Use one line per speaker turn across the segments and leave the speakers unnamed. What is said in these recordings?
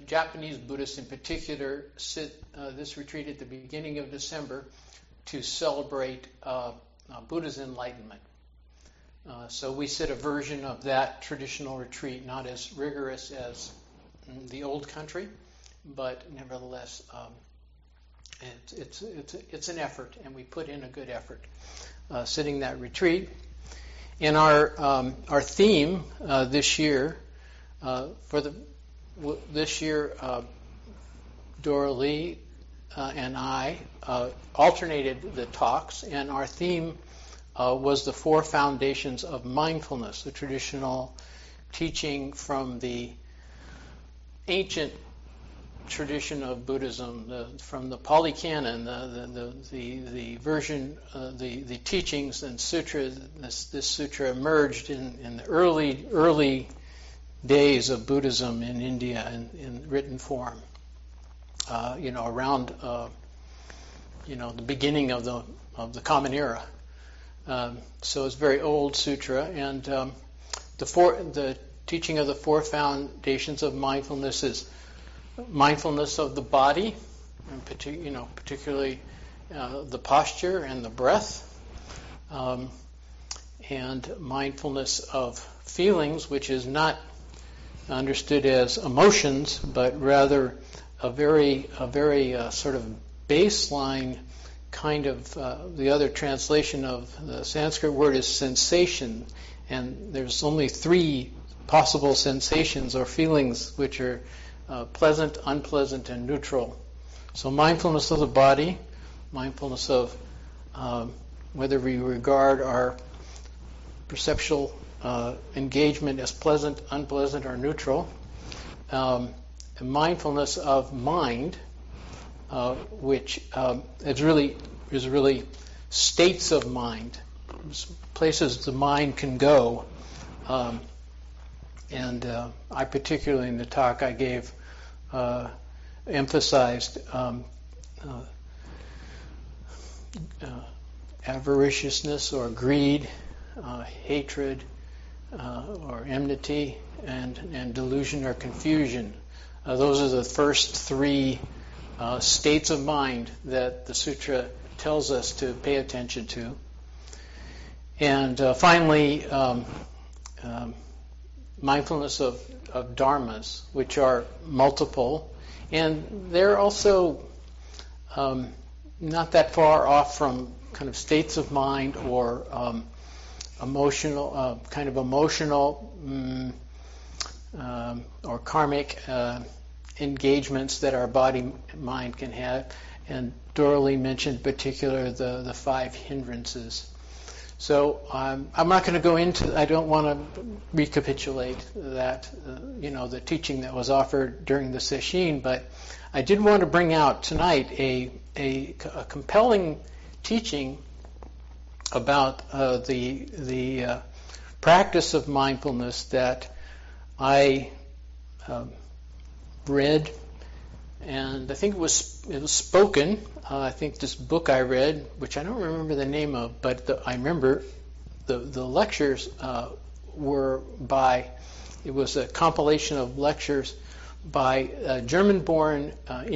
Japanese Buddhists in particular sit this retreat at the beginning of December to celebrate Buddha's enlightenment. So we sit a version of that traditional retreat, not as rigorous as the old country, but nevertheless, it's an effort, and we put in a good effort sitting that retreat. And our theme this year Dora Lee and I alternated the talks, and our theme was the four foundations of mindfulness, the traditional teaching from the ancient tradition of Buddhism, from the Pali Canon, the version, the teachings and sutra. This sutra emerged in the early days of Buddhism in India in written form. Around the beginning of the Common Era. So it's a very old sutra, and the teaching of the four foundations of mindfulness is mindfulness of the body, and particularly the posture and the breath, and mindfulness of feelings, which is not understood as emotions, but rather a very sort of baseline kind of. The other translation of the Sanskrit word is sensation, and there's only three possible sensations or feelings, which are pleasant, unpleasant, and neutral. So mindfulness of the body, mindfulness of whether we regard our perceptual engagement as pleasant, unpleasant, or neutral. Mindfulness of mind, which is really states of mind, places the mind can go. And I particularly in the talk I gave emphasized avariciousness or greed, hatred or enmity, and delusion or confusion. Those are the first three states of mind that the sutra tells us to pay attention to. And finally, mindfulness of dharmas, which are multiple, and they're also not that far off from kind of states of mind or emotional or karmic engagements that our body mind can have. And Dora Lee mentioned in particular the five hindrances. So I'm not going to go into. I don't want to recapitulate that, the teaching that was offered during the sesshin. But I did want to bring out tonight a compelling teaching about the practice of mindfulness that I read, and I think it was spoken. I think this book I read, which I don't remember the name of, but I remember the lectures were by. It was a compilation of lectures by a German-born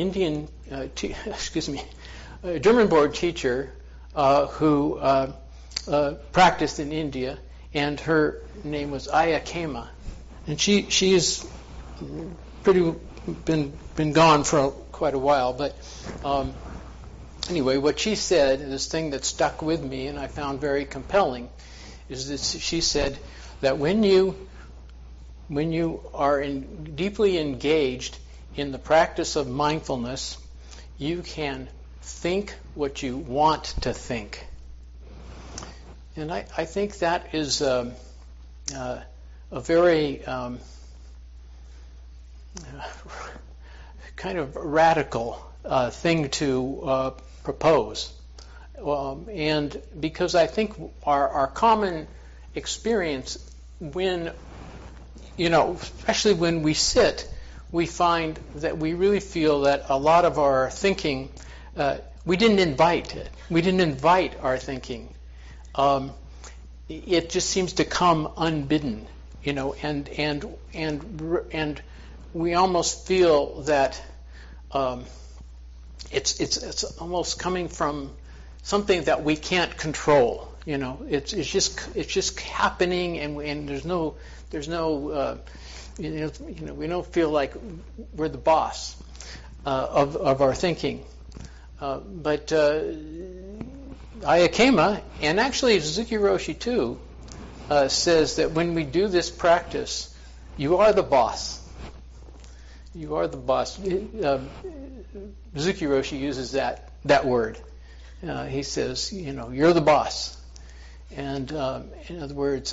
German-born teacher who practiced in India, and her name was Aya Kema, and she is pretty been gone for quite a while, but anyway, what she said, and this thing that stuck with me and I found very compelling, is that she said that when you are deeply engaged in the practice of mindfulness, you can think what you want to think. And I think that is a very kind of radical thing to propose. And because I think our common experience when, especially when we sit, we find that we really feel that a lot of our thinking, we didn't invite it. We didn't invite our thinking. It just seems to come unbidden, and we almost feel that it's almost coming from something that we can't control. It's just happening, and there's no we don't feel like we're the boss of our thinking. But Ayakema, and actually Suzuki Roshi too, says that when we do this practice, you are the boss. You are the boss. Suzuki Roshi uses that word. He says, you're the boss. And in other words,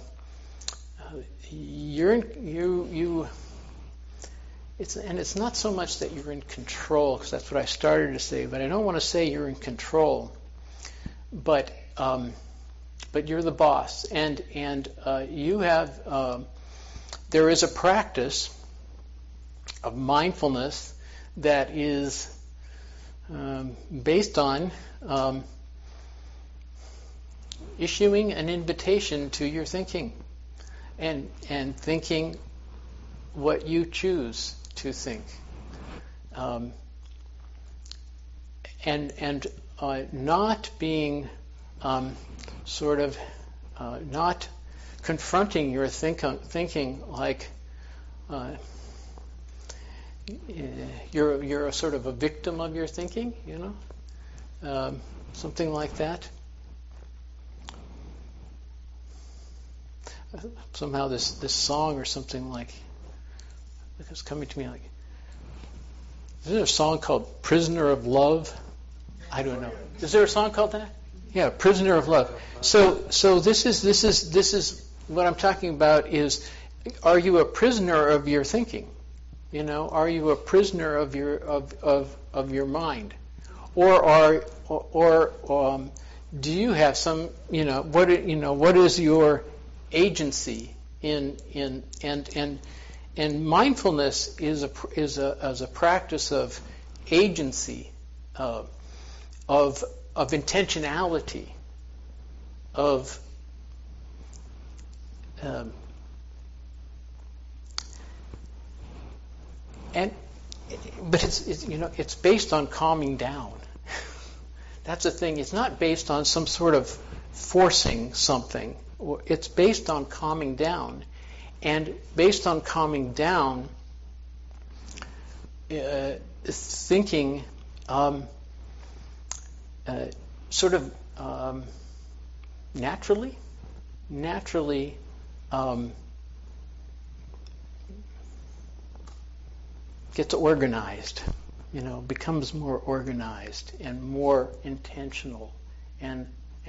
it's not so much that you're in control, because that's what I started to say, but I don't want to say you're in control. But you're the boss, and you have there is a practice of mindfulness that is based on issuing an invitation to your thinking, and thinking what you choose to think, and not being not confronting your thinking like you're a sort of a victim of your thinking, something like that. Somehow this song or something like it's coming to me like, is there a song called "Prisoner of Love"? I don't know. Is there a song called that? Yeah, "Prisoner of Love." So this is what I'm talking about. Is, are you a prisoner of your thinking? Are you a prisoner of your mind, or do you have some what is your agency in and mindfulness is a practice of agency, of intentionality, but it's based on calming down. That's the thing. It's not based on some sort of forcing something. It's based on calming down, and based on calming down, thinking naturally gets organized, becomes more organized and more intentional, and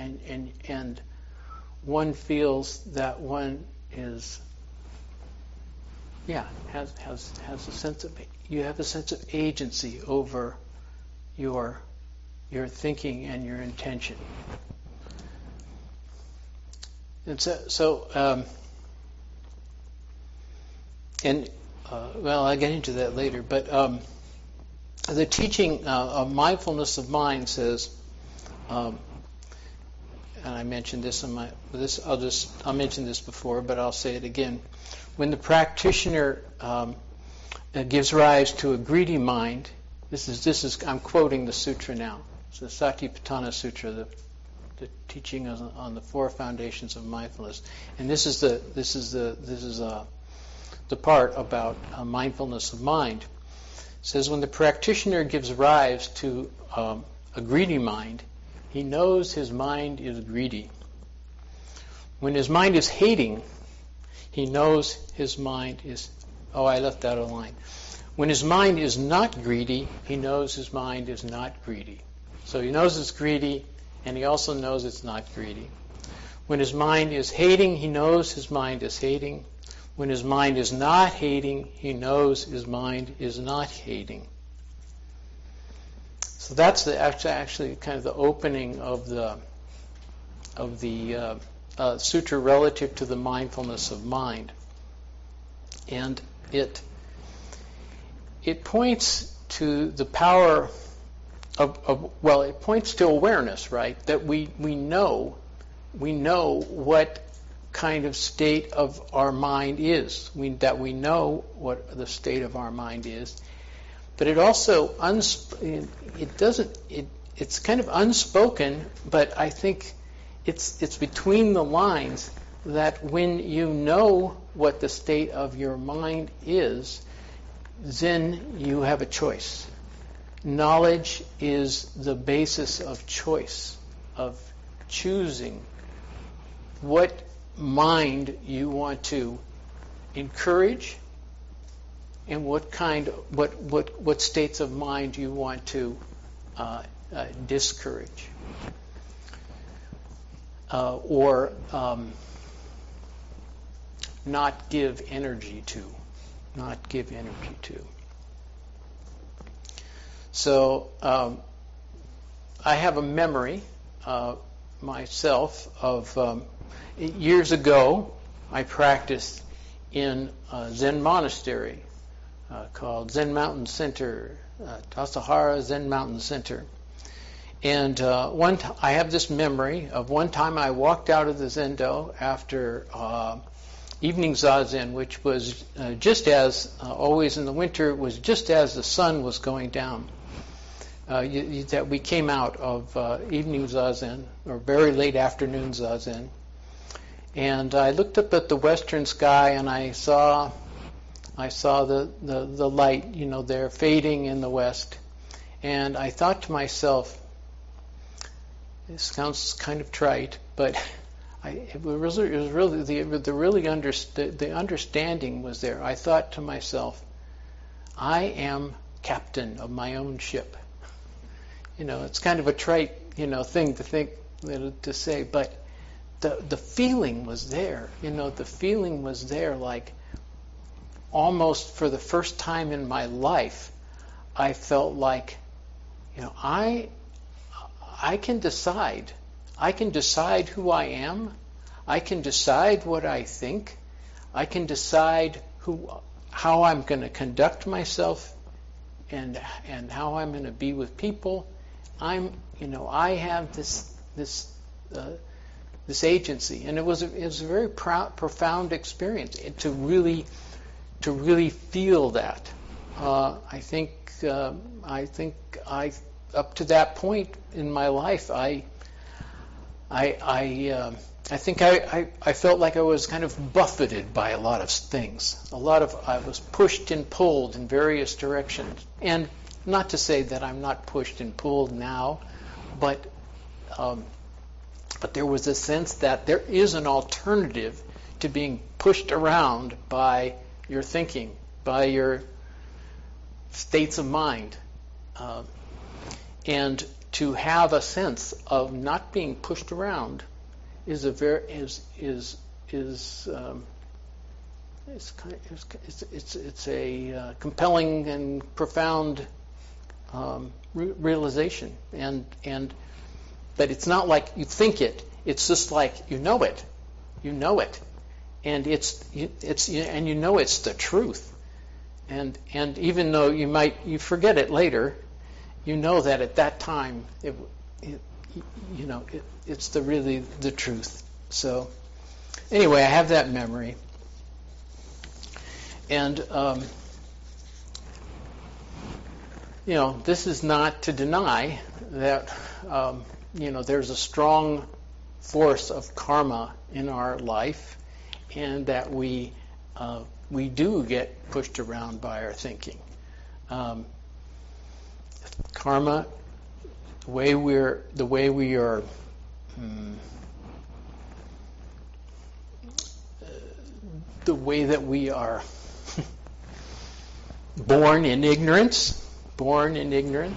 one feels that one is, has a sense of, you have a sense of agency over your thinking and your intention. And I'll get into that later, but the teaching of mindfulness of mind says, and I mentioned this I'll mention this before, but I'll say it again. When the practitioner gives rise to a greedy mind, this is I'm quoting the sutra now. It's the Satipatthana Sutra, the teaching on the four foundations of mindfulness, and this is the part about mindfulness of mind. It says, when the practitioner gives rise to a greedy mind, he knows his mind is greedy. When his mind is hating, he knows his mind is... Oh, I left out a line. When his mind is not greedy, he knows his mind is not greedy. So he knows it's greedy, and he also knows it's not greedy. When his mind is hating, he knows his mind is hating. When his mind is not hating, he knows his mind is not hating. So that's actually kind of the opening of the sutra relative to the mindfulness of mind, and it points to the power of it points to awareness, right? That we know what kind of state of our mind is. That we know what the state of our mind is, but it also it's kind of unspoken. But I think it's between the lines that when you know what the state of your mind is, then you have a choice. Knowledge is the basis of choice, of choosing what mind you want to encourage and what states of mind you want to discourage or not give energy to. So I have a memory myself of years ago. I practiced in a Zen monastery called Zen Mountain Center, Tassajara Zen Mountain Center. And I have this memory of one time I walked out of the Zendo after evening zazen, which was just as, always in the winter, it was just as the sun was going down. That we came out of evening zazen, or very late afternoon zazen. And I looked up at the western sky and I saw the light, there fading in the west. And I thought to myself, this sounds kind of trite, but the understanding was there. I thought to myself, I am captain of my own ship. It's kind of a trite, thing to think, to say, but the feeling was there. The feeling was there, like almost for the first time in my life, I felt like, I can decide. I can decide who I am. I can decide what I think. I can decide how I'm going to conduct myself and how I'm going to be with people. I have this agency, and it was a very profound experience to really feel that. I think up to that point in my life, I think I felt like I was kind of buffeted by a lot of things. I was pushed and pulled in various directions. And not to say that I'm not pushed and pulled now, but there was a sense that there is an alternative to being pushed around by your thinking, by your states of mind. And to have a sense of not being pushed around is a compelling and profound realization, but it's not like you think it. It's just like you know it, and it's the truth, and even though you forget it later, that at that time it's really the truth. So anyway, I have that memory, and this is not to deny that there's a strong force of karma in our life, and that we do get pushed around by our thinking. Karma, the way we are the way that we are born in ignorance, born in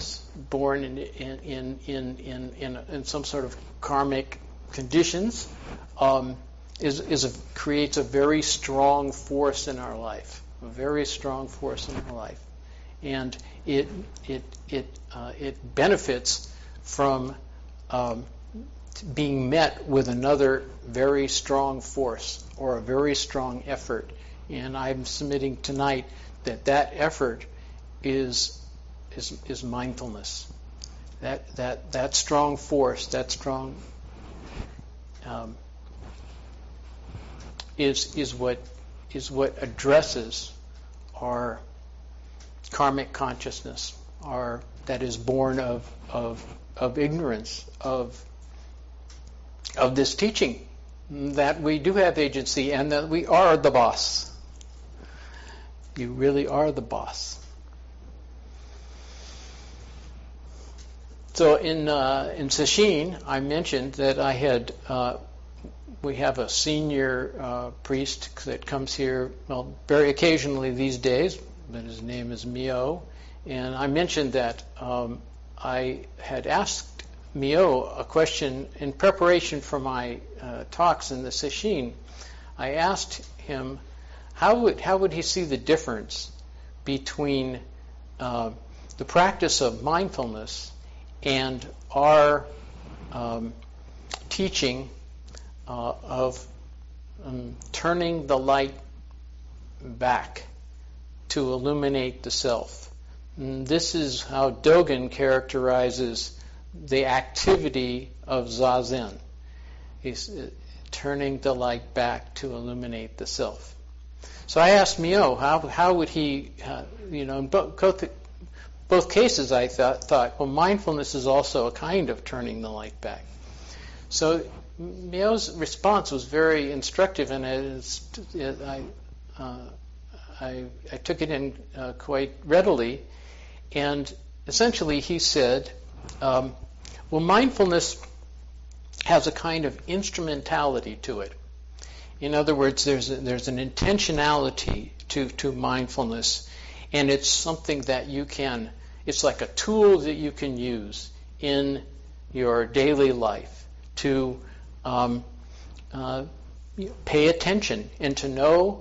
some sort of karmic conditions, creates a very strong force in our life, and it benefits from being met with another very strong force or a very strong effort. And I'm submitting tonight that effort is mindfulness. That strong force, that strong is what addresses our karmic consciousness, that is born of ignorance of this teaching, that we do have agency and that we are the boss. You really are the boss. So in Sesshin, I mentioned that we have a senior priest that comes here, well, very occasionally these days, but his name is Mio. And I mentioned that I had asked Mio a question in preparation for my talks in the Sesshin. I asked him how would he see the difference between the practice of mindfulness and our teaching of turning the light back to illuminate the self. And this is how Dogen characterizes the activity of Zazen. He's turning the light back to illuminate the self. So I asked Mio, how would he, in both cases I thought, well, mindfulness is also a kind of turning the light back. So Mio's response was very instructive, and I took it in quite readily. And essentially he said, well, mindfulness has a kind of instrumentality to it. In other words, there's an intentionality to mindfulness, and it's something that it's like a tool that you can use in your daily life to pay attention and to know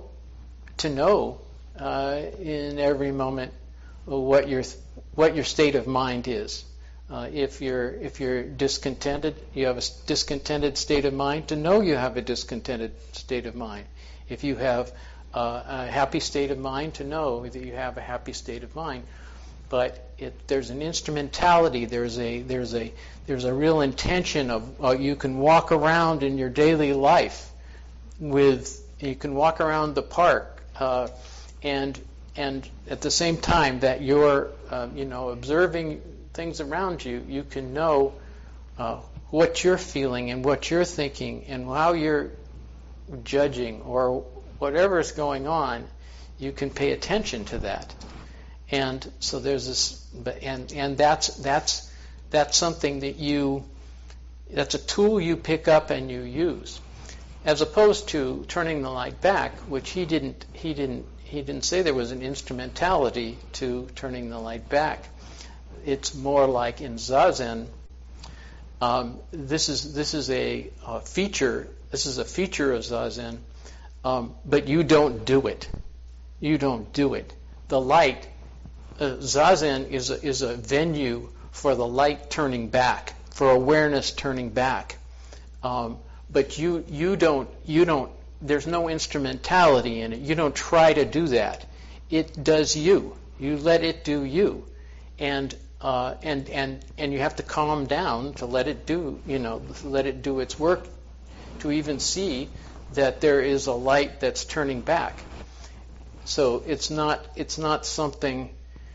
in every moment what your state of mind is. If you're discontented, you have a discontented state of mind, to know you have a discontented state of mind. If you have a happy state of mind, to know that you have a happy state of mind. But there's an instrumentality. There's a real intention of you can walk around in your daily life you can walk around the park and at the same time that you're observing things around you, you can know what you're feeling and what you're thinking and how you're judging or whatever is going on. You can pay attention to that, and so there's this, and that's something that's a tool you pick up and you use, as opposed to turning the light back, which he didn't say there was an instrumentality to turning the light back. It's more like in Zazen. This is a feature. This is a feature of Zazen, but you don't do it. You don't do it. The light, Zazen is a venue for the light turning back, for awareness turning back. But you don't. There's no instrumentality in it. You don't try to do that. It does you. You let it do you, and you have to calm down to let it do. Let it do its work, to even see that there is a light that's turning back. So it's not something.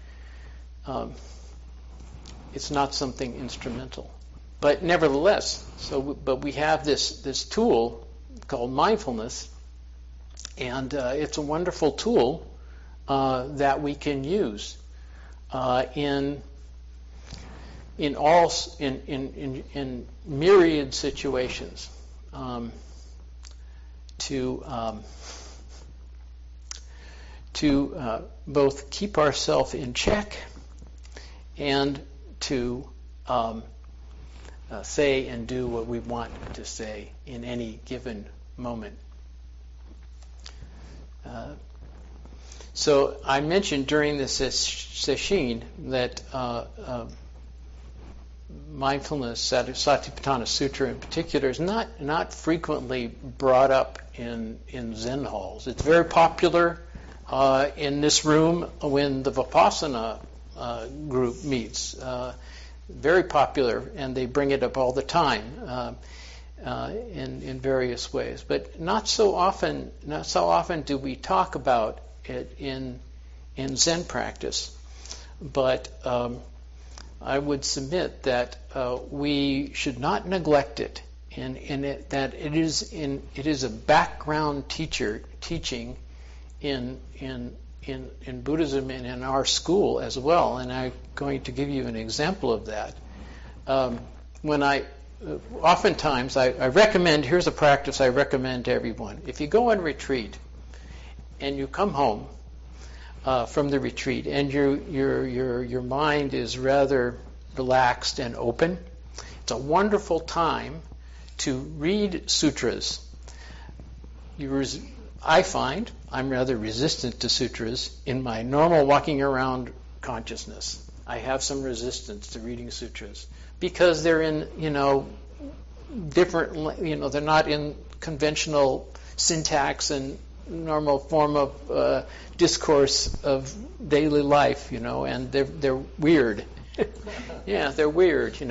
It's not something instrumental, but nevertheless. But we have this tool called mindfulness, and it's a wonderful tool that we can use in myriad situations to both keep ourselves in check and to say and do what we want to say in any given moment. So I mentioned during the sesshin that mindfulness, Satipatthana Sutra in particular, is not frequently brought up in Zen halls. It's very popular in this room when the Vipassana group meets. Very popular, and they bring it up all the time. in various ways. But not so often do we talk about it in Zen practice. But I would submit that we should not neglect it, that it is a background teaching in Buddhism and in our school as well. And I'm going to give you an example of that. Oftentimes I recommend, here's a practice I recommend to everyone. If you go on retreat and you come home from the retreat and your mind is rather relaxed and open, it's a wonderful time to read sutras. I find I'm rather resistant to sutras in my normal walking around consciousness. I have some resistance to reading sutras because they're in, different, they're not in conventional syntax and normal form of discourse of daily life, and they're weird. Yeah, they're weird,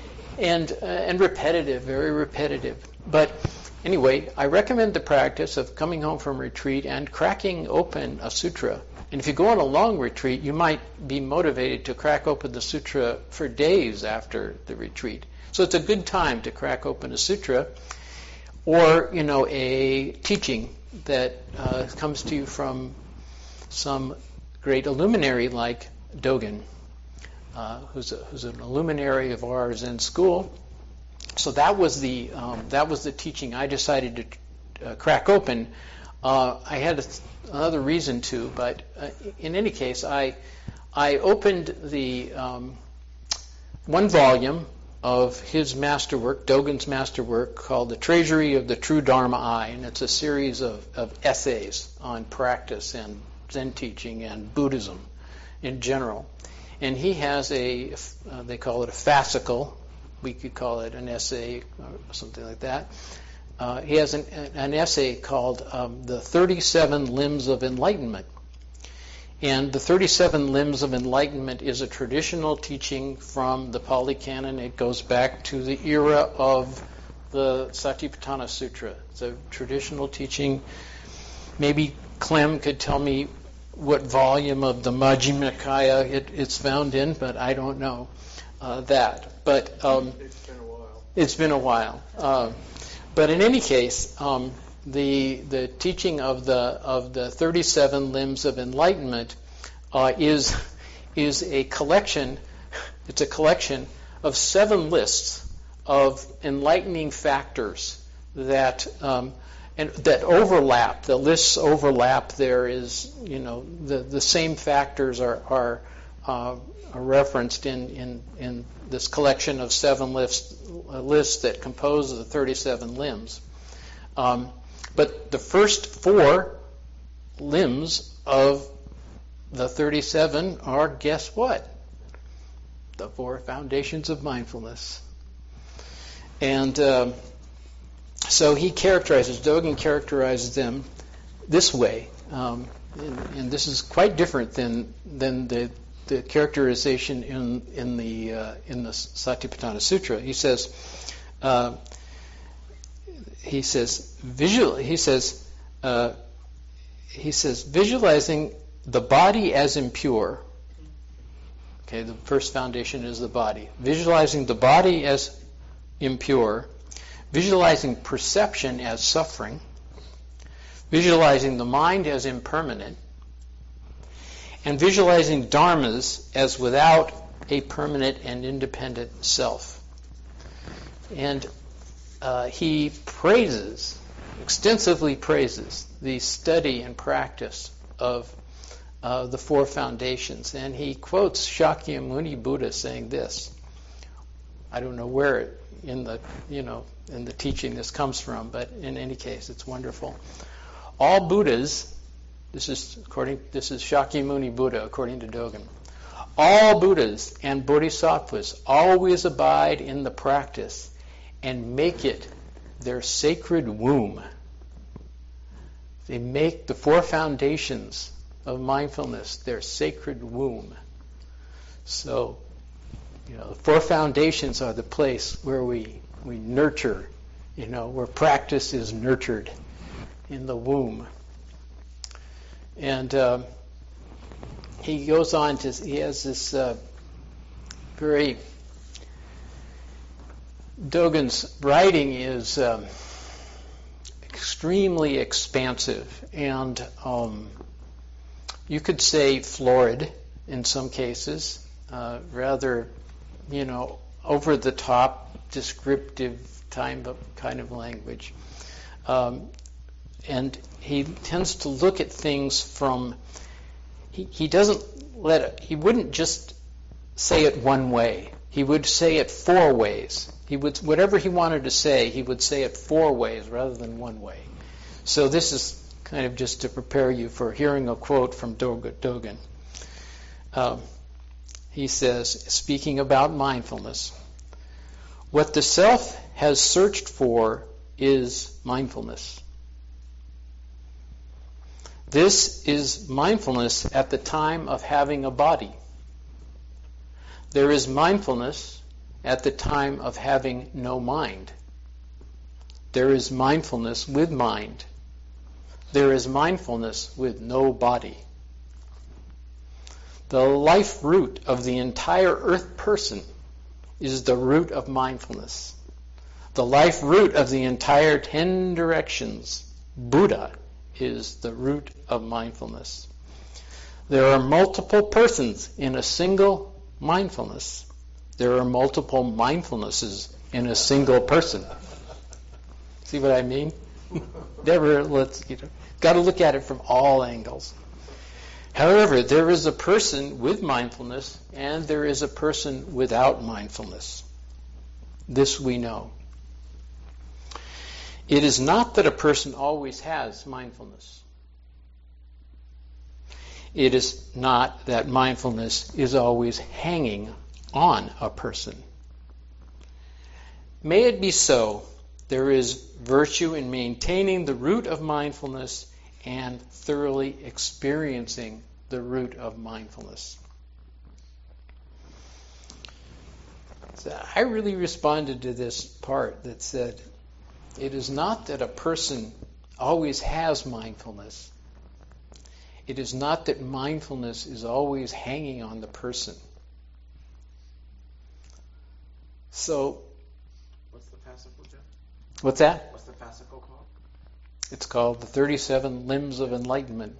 and repetitive, very repetitive. But anyway, I recommend the practice of coming home from retreat and cracking open a sutra. And if you go on a long retreat, you might be motivated to crack open the sutra for days after the retreat. So it's a good time to crack open a sutra or, a teaching that comes to you from some great illuminary like Dogen, who's an illuminary of our Zen school. So that was the teaching I decided to crack open. I had another reason to, but in any case, I opened the one volume of his masterwork, Dogen's masterwork, called The Treasury of the True Dharma Eye, and it's a series of essays on practice and Zen teaching and Buddhism in general. And he has they call it a fascicle. We could call it an essay or something like that. He has an essay called The 37 Limbs of Enlightenment. And the 37 Limbs of Enlightenment is a traditional teaching from the Pali Canon. It goes back to the era of the Satipatthana Sutra. It's a traditional teaching. Maybe Clem could tell me what volume of the Majjhima Nikaya it's found in, but I don't know that. But it's been a while. But in any case, the teaching of the 37 Limbs of Enlightenment is a collection. It's a collection of 7 lists of enlightening factors that overlap. The lists overlap. There is, the same factors are referenced in this collection of 7 lists that compose the 37 limbs. But the first 4 limbs of the 37 are, guess what? The 4 foundations of mindfulness. And so Dogen characterizes them this way. And this is quite different than the characterization in the Satipatthana Sutra. He says visualizing the body as impure. Okay, the first foundation is the body. Visualizing the body as impure, visualizing perception as suffering, visualizing the mind as impermanent, and visualizing dharmas as without a permanent and independent self. And he extensively praises the study and practice of the 4 foundations. And he quotes Shakyamuni Buddha saying this. I don't know where in the teaching this comes from, but in any case, it's wonderful. All Buddhas, this is Shakyamuni Buddha according to Dogen. All Buddhas and Bodhisattvas always abide in the practice and make it their sacred womb. They make the 4 foundations of mindfulness their sacred womb. So, the 4 foundations are the place where we nurture where practice is nurtured in the womb. And he goes on to, he has this very, Dogen's writing is extremely expansive and you could say florid in some cases, rather, over the top, descriptive kind of language. And he tends to look at things from, he wouldn't just say it one way. He would say it four ways. Whatever he wanted to say, he would say it four ways rather than one way. So this is kind of just to prepare you for hearing a quote from Dogen. He says, speaking about mindfulness, what the self has searched for is mindfulness. This is mindfulness at the time of having a body. There is mindfulness at the time of having no mind. There is mindfulness with mind. There is mindfulness with no body. The life root of the entire earth person is the root of mindfulness. The life root of the entire 10 directions, Buddha, is the root of mindfulness. There are multiple persons in a single mindfulness. There are multiple mindfulnesses in a single person. See what I mean? Got to look at it from all angles. However, there is a person with mindfulness and there is a person without mindfulness. This we know. It is not that a person always has mindfulness. It is not that mindfulness is always hanging on a person. May it be so. There is virtue in maintaining the root of mindfulness and thoroughly experiencing the root of mindfulness. So I really responded to this part that said, it is not that a person always has mindfulness. It is not that mindfulness is always hanging on the person. So,
what's the fascicle, Jeff?
What's that?
What's the fascicle called?
It's called the 37 Limbs of Enlightenment.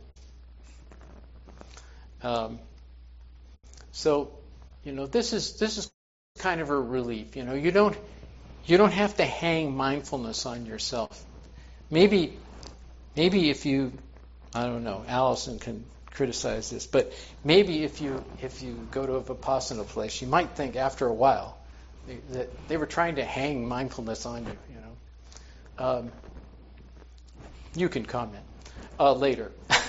This is kind of a relief. You don't have to hang mindfulness on yourself. Maybe if you, I don't know, Allison can criticize this, but maybe if you go to a Vipassana place, you might think after a while that they were trying to hang mindfulness on you. You can comment later.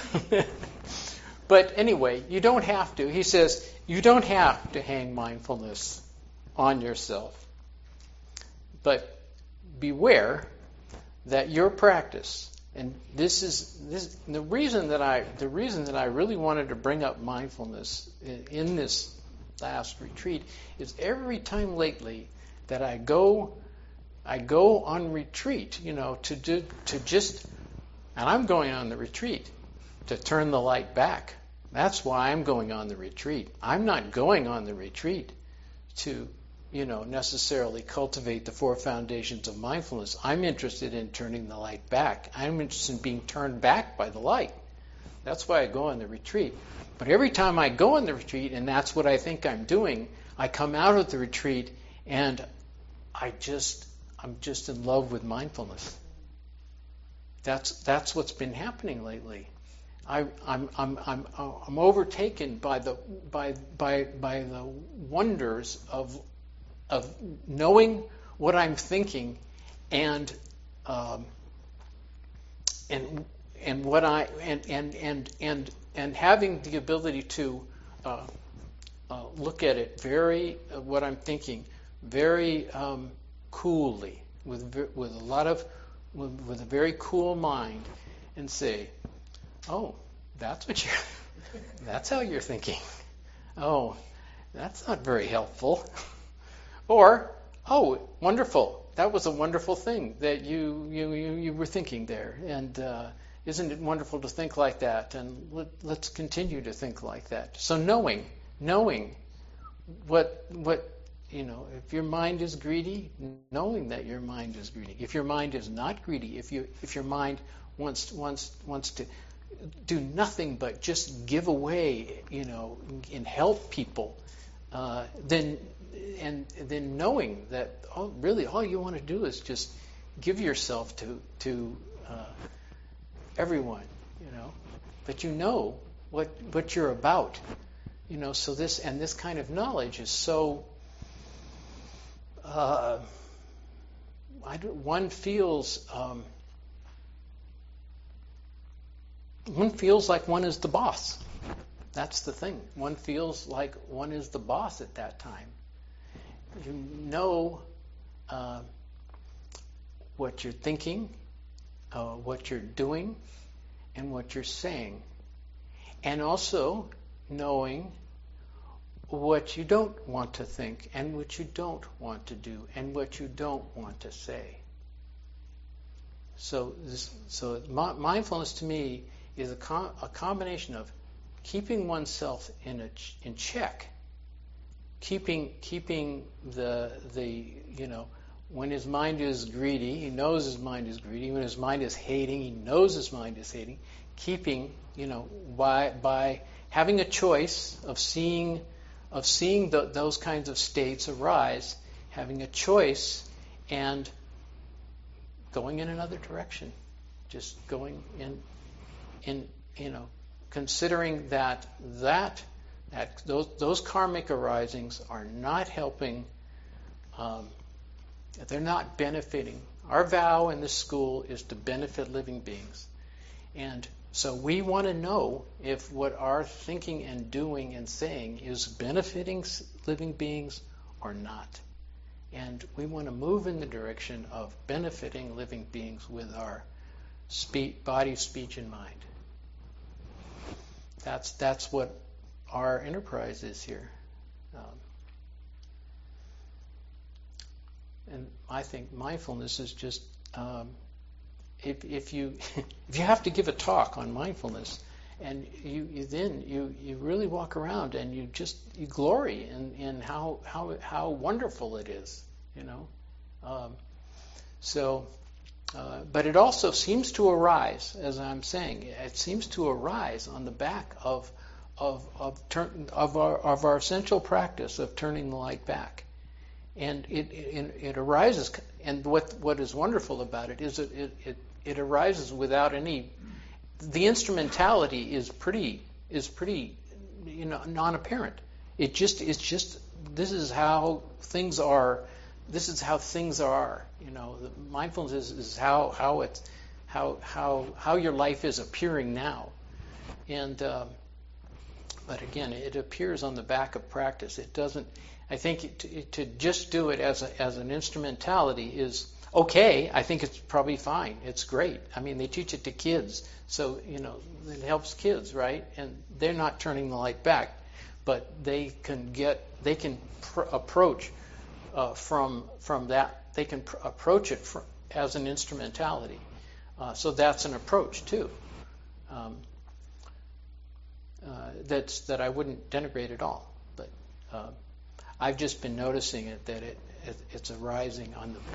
But anyway, you don't have to. He says you don't have to hang mindfulness on yourself. But beware that your practice, and this is the reason that I really wanted to bring up mindfulness in this last retreat is every time lately that I go on retreat, to just, and I'm going on the retreat to turn the light back. That's why I'm going on the retreat. I'm not going on the retreat to, necessarily cultivate the 4 foundations of mindfulness. I'm interested in turning the light back. I'm interested in being turned back by the light. That's why I go on the retreat. But every time I go on the retreat, and that's what I think I'm doing, I come out of the retreat and I'm just in love with mindfulness. That's what's been happening lately. I'm overtaken by the wonders of knowing what I'm thinking and what I and having the ability to look at it what I'm thinking very coolly with a very cool mind and say, oh, that's how you're thinking. Oh, that's not very helpful. Or, oh, wonderful. that was a wonderful thing that you were thinking there, and isn't it wonderful to think like that? And let's continue to think like that. So knowing what if your mind is greedy, knowing that your mind is greedy. If your mind is not greedy, if your mind wants to do nothing but just give away, and help people, then knowing that really all you want to do is just give yourself to everyone, but what you're about, so this kind of knowledge is so. One feels like one is the boss. That's the thing. One feels like one is the boss at that time. You know what you're thinking, what you're doing, and what you're saying. And also knowing what you don't want to think, and what you don't want to do, and what you don't want to say. So mindfulness to me is a combination of keeping oneself in check, keeping the when his mind is greedy, he knows his mind is greedy. When his mind is hating, he knows his mind is hating. Keeping, by having a choice of seeing those kinds of states arise, having a choice and going in another direction, just going in considering that those karmic arisings are not helping, they're not benefiting. Our vow in this school is to benefit living beings. And so we want to know if what our thinking and doing and saying is benefiting living beings or not. And we want to move in the direction of benefiting living beings with our body, speech, and mind. That's what our enterprise is here. And I think mindfulness is just if you have to give a talk on mindfulness, and you really walk around and you glory in how wonderful it is, but it also seems to arise, as I'm saying, it seems to arise on the back of our essential practice of turning the light back. And it arises, and what is wonderful about it is it arises without any. The instrumentality is pretty non-apparent. It's just this is how things are. This is how things are. The mindfulness is how your life is appearing now, and but again, it appears on the back of practice. It doesn't. I think to just do it as an instrumentality is okay. I think it's probably fine. It's great. I mean, they teach it to kids, so it helps kids, right? And they're not turning the light back, but they can approach from that. They can approach it as an instrumentality. So that's an approach too. That I wouldn't denigrate at all, but. I've just been noticing that it's arising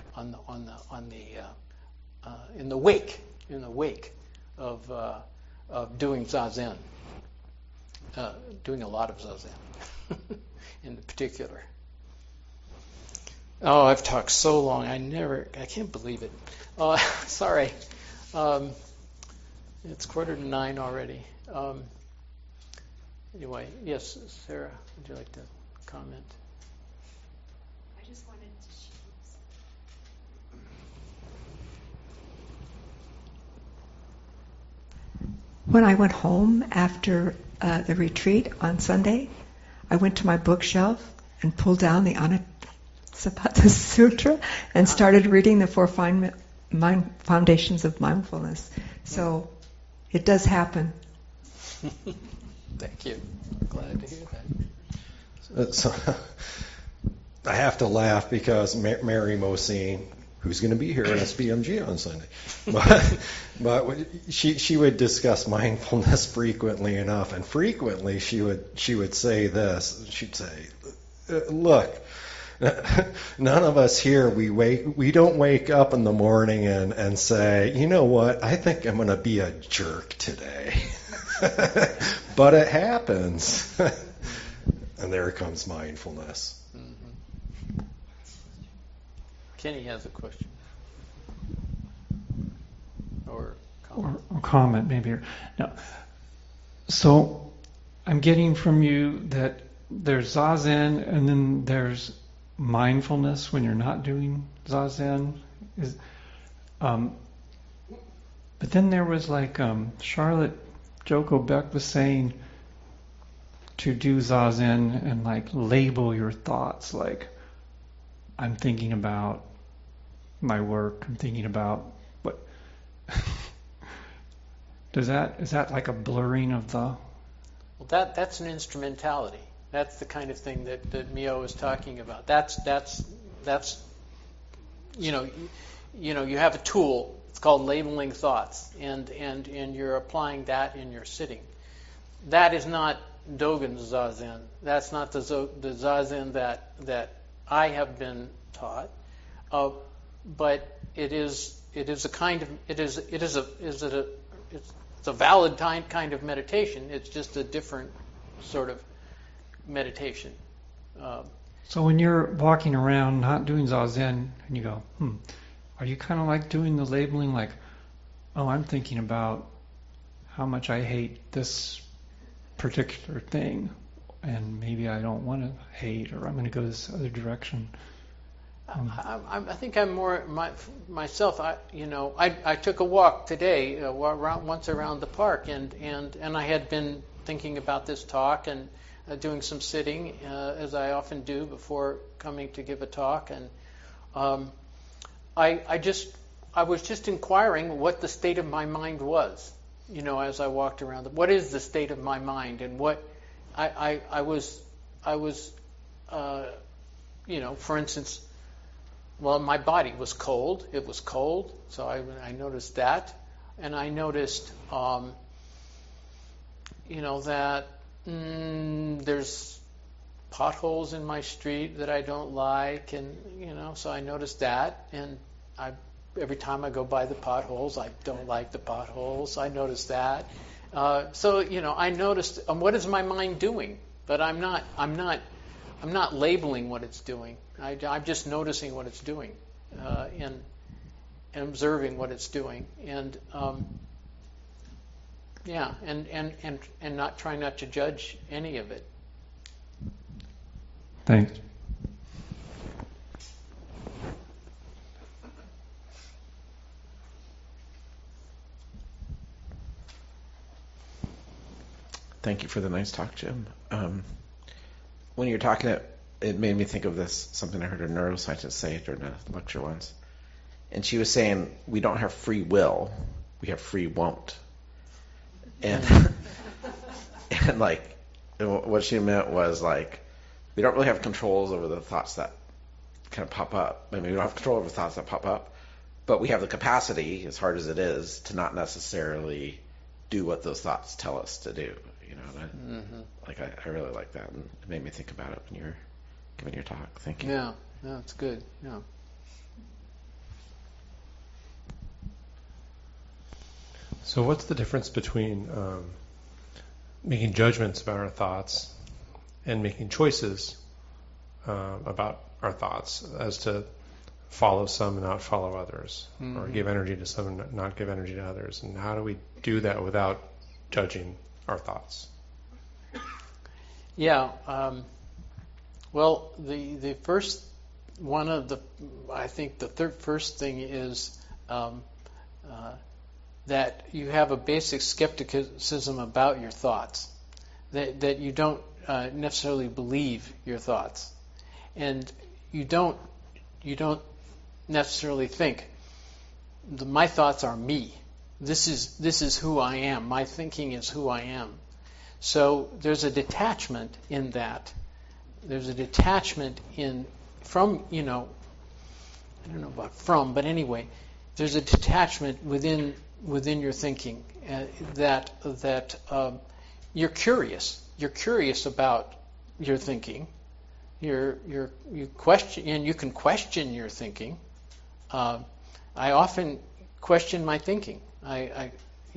in the wake of doing zazen, doing a lot of zazen in particular. Oh, I've talked so long. I can't believe it. Sorry, it's 8:45 already. Anyway, yes, Sarah, would you like to comment?
Just wanted to When I went home after the retreat on Sunday, I went to my bookshelf and pulled down the Anasappata Sutra and started reading the Four Foundations of Mindfulness. So it does happen.
Thank you. Glad to hear that.
So I have to laugh because Mary Mosine who's going to be here at SBMG on Sunday. But she would discuss mindfulness frequently enough, and frequently she would say this. She'd say, "Look, none of us here we don't wake up in the morning and say, you know what, I think I'm going to be a jerk today." But it happens. And there comes mindfulness.
Mm-hmm. Kenny has a question. Or
comment maybe. No. So I'm getting from you that there's Zazen and then there's mindfulness when you're not doing Zazen. But then there was like Charlotte Joko Beck was saying to do Zazen and like label your thoughts, like I'm thinking about my work, I'm thinking about what is that like a blurring of the...
Well, that's an instrumentality. That's the kind of thing that Mio is talking about. That's you have a tool. It's called labeling thoughts, and you're applying that in your sitting. That is not Dogen's Zazen. That's not the Zazen that I have been taught. But it's a valid kind of meditation. It's just a different sort of meditation.
So when you're walking around not doing Zazen and you go, are you kind of like doing the labeling, like, oh, I'm thinking about how much I hate this particular thing, and maybe I don't want to hate, or I'm going to go this other direction?
I think I'm more myself. I took a walk today, once around the park, and I had been thinking about this talk and doing some sitting, as I often do before coming to give a talk, and I was just inquiring what the state of my mind was, as I walked around. What is the state of my mind, and what I was, for instance. Well, my body was cold. It was cold, so I noticed that, and I noticed, that there's potholes in my street that I don't like, and so I noticed that, and every time I go by the potholes, I don't like the potholes. I noticed that, so I noticed what is my mind doing, but I'm not labeling what it's doing. I'm just noticing what it's doing, and observing what it's doing, and and not trying not to judge any of it.
Thanks.
Thank you for the nice talk, Jim. When you're talking, it made me think of this, something I heard a neuroscientist say during a lecture once. And she was saying, we don't have free will, we have free won't. And and like, what she meant was like, we don't really have controls over the thoughts that kind of pop up. I mean, we don't have control over the thoughts that pop up, but we have the capacity, as hard as it is, to not necessarily do what those thoughts tell us to do. Like I really like that, and it made me think about it when you were giving your talk. Thank you.
Yeah, it's good. Yeah.
So what's the difference between making judgments about our thoughts and making choices about our thoughts as to follow some and not follow others, or give energy to some and not give energy to others? And how do we do that without judging our thoughts?
Yeah. Well, the first one of the, I think the first thing is that you have a basic skepticism about your thoughts, that you don't necessarily believe your thoughts, and you don't necessarily think my thoughts are me. This is who I am. My thinking is who I am. So there's a detachment in that. There's a detachment from don't know about from, but anyway, there's a detachment within your thinking that you're curious. You're curious about your thinking. You question, and you can question your thinking. I often question my thinking. I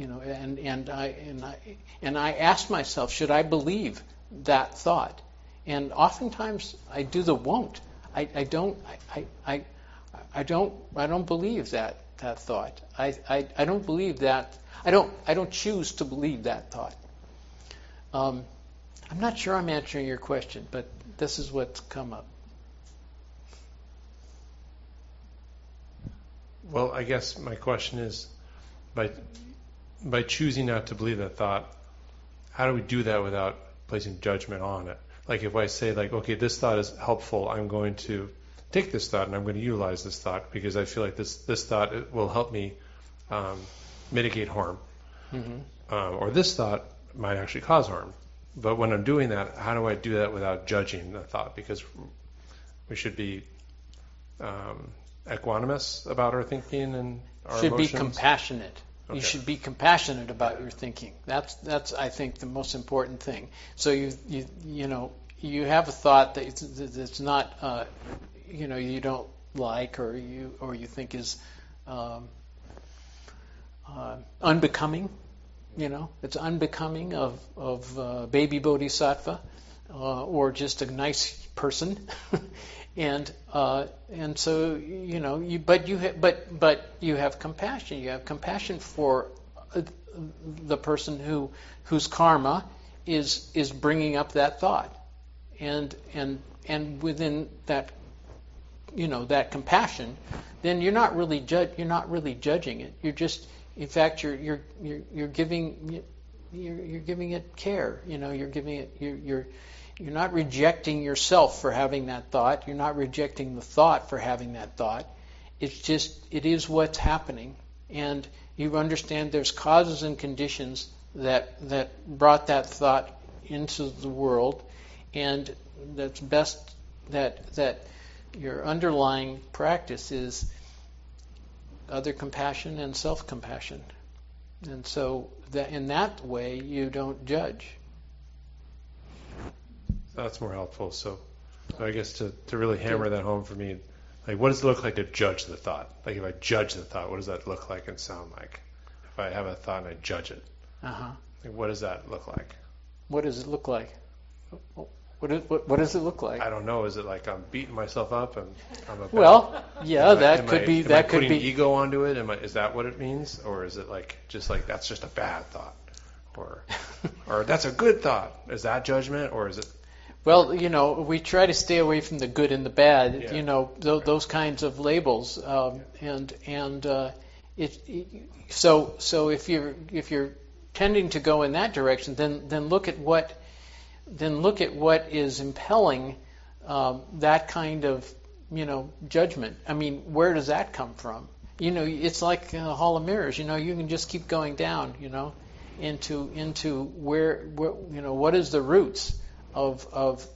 ask myself, should I believe that thought? And oftentimes I do the won't. I don't believe that thought. I don't believe that. I don't choose to believe that thought. I'm not sure I'm answering your question, but this is what's come up.
Well, I guess my question is, by choosing not to believe that thought, how do we do that without placing judgment on it? Like if I say, like, okay, this thought is helpful, I'm going to take this thought and I'm going to utilize this thought because I feel like this thought will help me mitigate harm.
Mm-hmm.
Or this thought might actually cause harm. But when I'm doing that, how do I do that without judging the thought? Because we should be equanimous about our thinking and our emotions.
Should be compassionate.
Okay.
You should be compassionate about your thinking. That's I think the most important thing. So you have a thought that's not you don't like or you think is unbecoming. It's unbecoming of baby bodhisattva or just a nice person. And so but you have compassion. You have compassion for the person whose karma is bringing up that thought, and within that that compassion, then you're not really judging it. You're just, in fact, you're giving it care. You're giving it You're not rejecting yourself for having that thought. You're not rejecting the thought for having that thought. It's just, it is what's happening. And you understand there's causes and conditions that brought that thought into the world. And that's best that your underlying practice is other compassion and self-compassion. And so that in that way you don't judge.
That's more helpful. So I guess to really hammer that home for me, like, what does it look like to judge the thought? Like, if I judge the thought, what does that look like and sound like? If I have a thought and I judge it, like, what does that look like?
What does it look like? What does it look like?
I don't know. Is it like I'm beating myself up and I'm a bad,
well, yeah, that could be.
That could be putting ego onto it. Is that what it means, or is it like just like that's just a bad thought, or that's a good thought? Is that judgment, or is it?
Well, we try to stay away from the good and the bad, those kinds of labels, so if you're tending to go in that direction, then look at what is impelling that kind of judgment. I mean, where does that come from? It's like a hall of mirrors. You can just keep going down, into where what is the roots of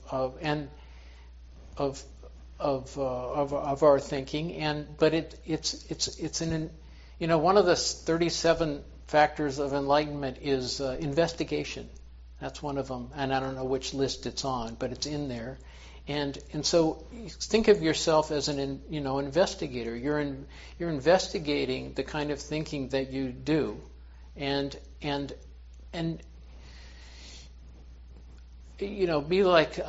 our thinking, but it's one of the 37 factors of enlightenment is investigation. That's one of them, and I don't know which list it's on, but it's in there. And so think of yourself as an investigator. You're investigating the kind of thinking that you do, and be like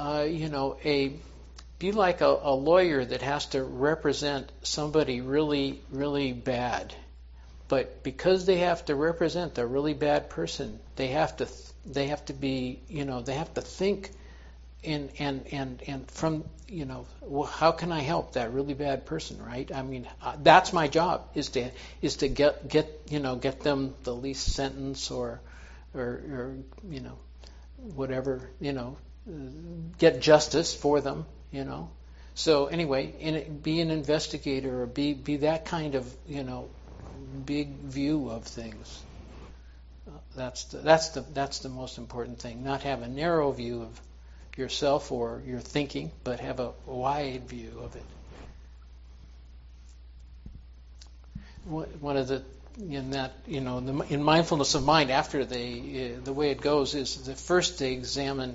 a lawyer that has to represent somebody really, really bad. But because they have to represent a really bad person, they have to be, they have to think and from, how can I help that really bad person, right? I mean, that's my job is to get them the least sentence or whatever, get justice for them, So anyway, be an investigator or be that kind of, big view of things. That's the most important thing. Not have a narrow view of yourself or your thinking, but have a wide view of it. one of the in that in mindfulness of mind, after the way it goes is that first they examine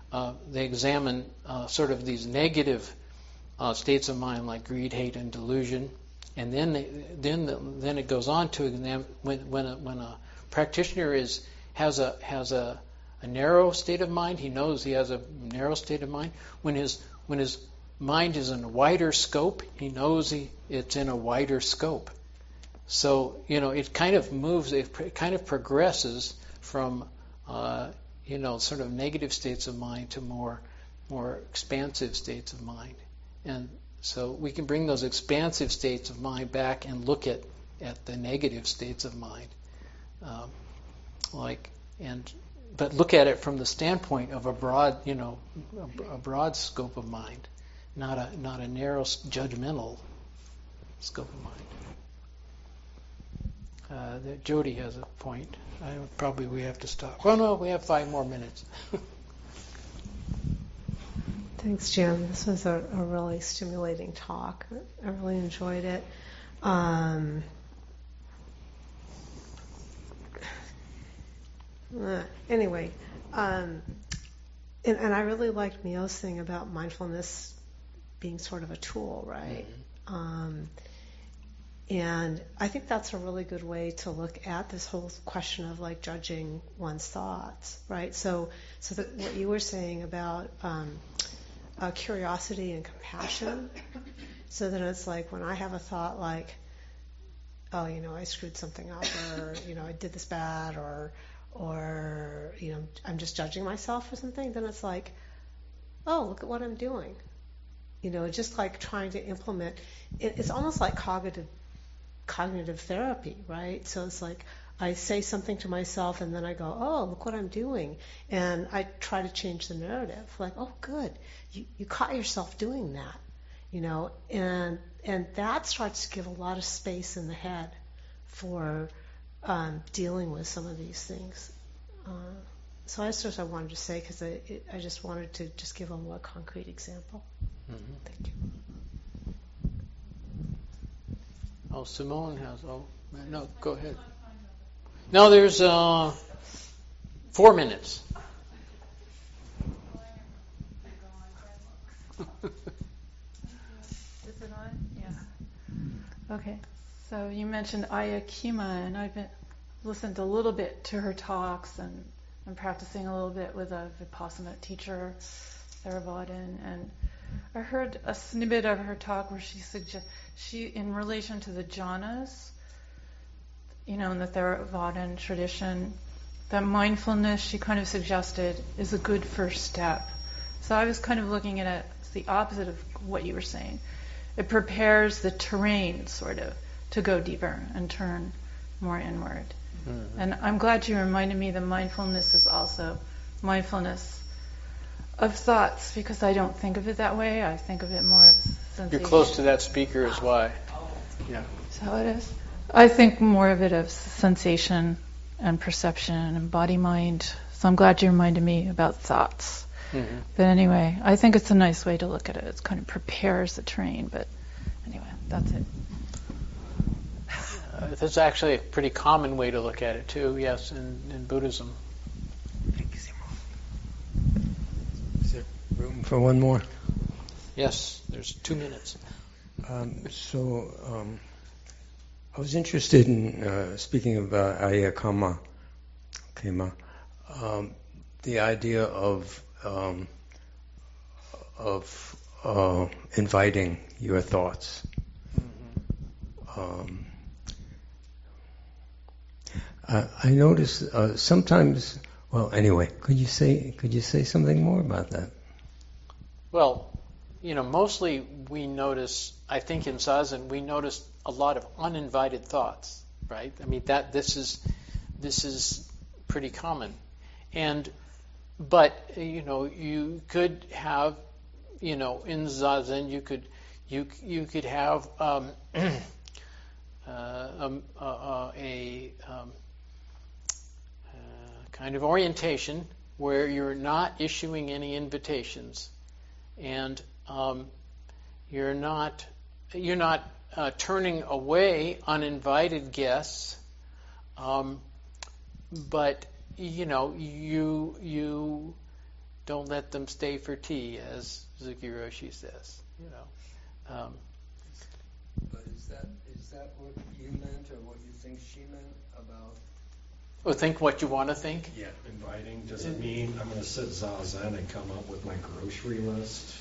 sort of these negative states of mind like greed, hate, and delusion, and then it goes on to examine when a practitioner has a narrow state of mind. He knows he has a narrow state of mind. When his mind is in a wider scope, he knows it's in a wider scope. So it kind of moves. It kind of progresses from sort of negative states of mind to more expansive states of mind. And so we can bring those expansive states of mind back and look at the negative states of mind, but look at it from the standpoint of a broad scope of mind, not a narrow judgmental scope of mind. Jody has a point. Probably we have to stop. Well, no, we have 5 more minutes.
Thanks, Jim. This was a really stimulating talk. I really enjoyed it. Anyway, and I really liked Mio's thing about mindfulness being sort of a tool, right? Mm-hmm. And I think that's a really good way to look at this whole question of like judging one's thoughts, right? So what you were saying about curiosity and compassion. So then it's like when I have a thought like, oh, I screwed something up, or I did this bad, or I'm just judging myself or something. Then it's like, oh, look at what I'm doing. Just like trying to implement. It's almost like cognitive therapy, right? So it's like I say something to myself and then I go, oh, look what I'm doing. And I try to change the narrative. Like, oh, good. You caught yourself doing that, and that starts to give a lot of space in the head for dealing with some of these things. So that's what I wanted to say, because I just wanted to just give a more concrete example. Mm-hmm. Thank you.
Oh, Simone has. Oh, no, go ahead. No, there's 4 minutes.
Is it on? Yeah. Okay. So you mentioned Aya Kima, and I've listened a little bit to her talks, and I'm practicing a little bit with a Vipassana teacher, Theravada, and I heard a snippet of her talk where she in relation to the jhanas, in the Theravada tradition, that mindfulness, she kind of suggested, is a good first step. So I was kind of looking at it as the opposite of what you were saying. It prepares the terrain, sort of, to go deeper and turn more inward. Mm-hmm. And I'm glad you reminded me that mindfulness is also mindfulness of thoughts, because I don't think of it that way. I think of it more of sensation.
You're close to that speaker is why. Yeah.
Is that what it is? I think more of it of sensation and perception and body-mind. So I'm glad you reminded me about thoughts. Mm-hmm. But anyway, I think it's a nice way to look at it. It kind of prepares the terrain. But anyway, that's it.
That's actually a pretty common way to look at it too, yes, in Buddhism.
Thank you, Simon. Is there room for one more?
Yes, there's 2 minutes.
I was interested in speaking of Aya Kama, the idea of inviting your thoughts. Mm-hmm. I notice sometimes. Well, anyway, could you say something more about that?
Well, mostly we notice. I think in Zazen we notice a lot of uninvited thoughts, right? I mean this is pretty common, but you could have, in Zazen you could have a kind of orientation where you're not issuing any invitations, and you're not turning away uninvited guests, but you don't let them stay for tea, as Zuki Roshi says.
But is that what you meant, or what you think she meant about?
Or think what you want to think.
Yeah, inviting. Does it mean I'm going to sit zazen and come up with my grocery list?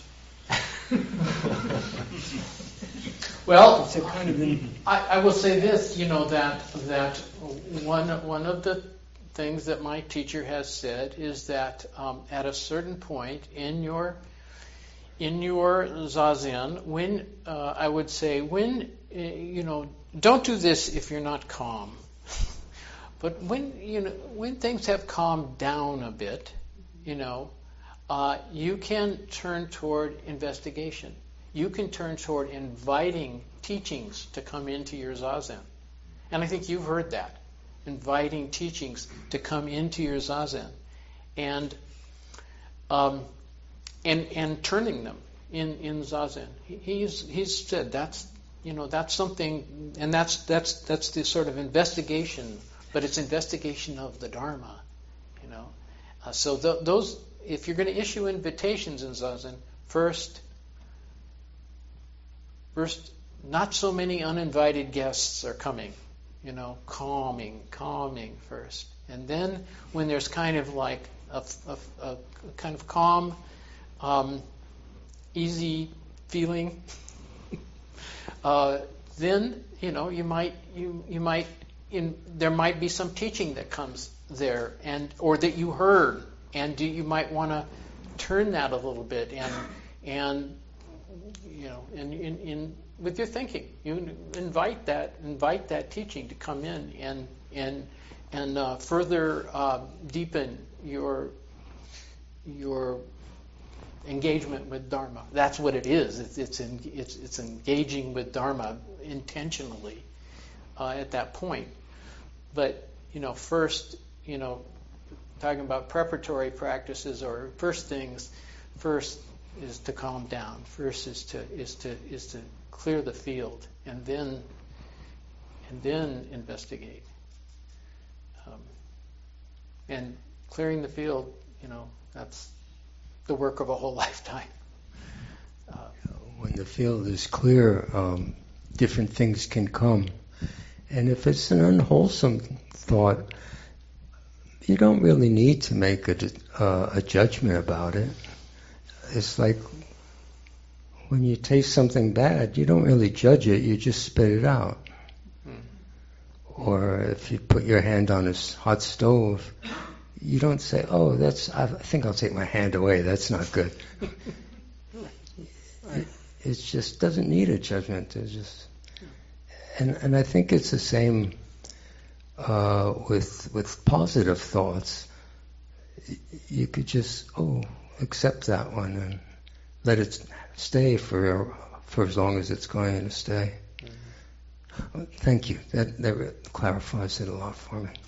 Well, I will say this, that one of the things that my teacher has said is that at a certain point in your zazen, when I would say don't do this if you're not calm, but when things have calmed down a bit, you can turn toward investigation. You can turn toward inviting teachings to come into your zazen. And I think you've heard that. Inviting teachings to come into your zazen. And turning them in zazen. He's said that's something, and that's the sort of investigation, but it's investigation of the Dharma. So those, if you're going to issue invitations in zazen, first, not so many uninvited guests are coming. Calming first, and then when there's kind of like a kind of calm, easy feeling, then there might be some teaching that comes there, or that you heard, and you might want to turn that a little bit, and with your thinking, you invite that teaching to come in and further deepen your engagement with Dharma. That's what it is. It's engaging with Dharma intentionally at that point. But first, talking about preparatory practices or first things, first is to calm down. First is to clear the field, and then investigate. And clearing the field, that's the work of a whole lifetime.
When the field is clear, different things can come. And if it's an unwholesome thought, you don't really need to make a judgment about it. It's like when you taste something bad, you don't really judge it, you just spit it out. Or if you put your hand on a hot stove, you don't say, "Oh, I think I'll take my hand away, that's not good." It just doesn't need a judgment. And I think it's the same with positive thoughts. You could just accept that one and let it stay for as long as it's going to stay. Thank you. That clarifies it a lot for me.